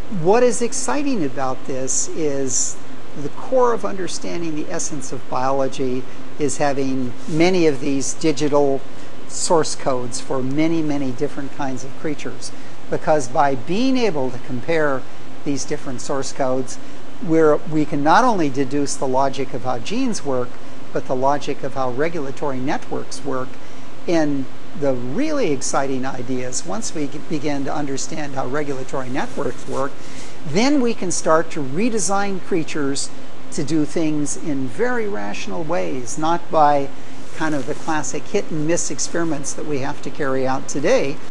What is exciting about this is the core of understanding the essence of biology is having many of these digital source codes for many, many different kinds of creatures. Because by being able to compare these different source codes, we can not only deduce the logic of how genes work, but the logic of how regulatory networks work. And the really exciting idea is once we begin to understand how regulatory networks work, then we can start to redesign creatures to do things in very rational ways, not by kind of the classic hit and miss experiments that we have to carry out today,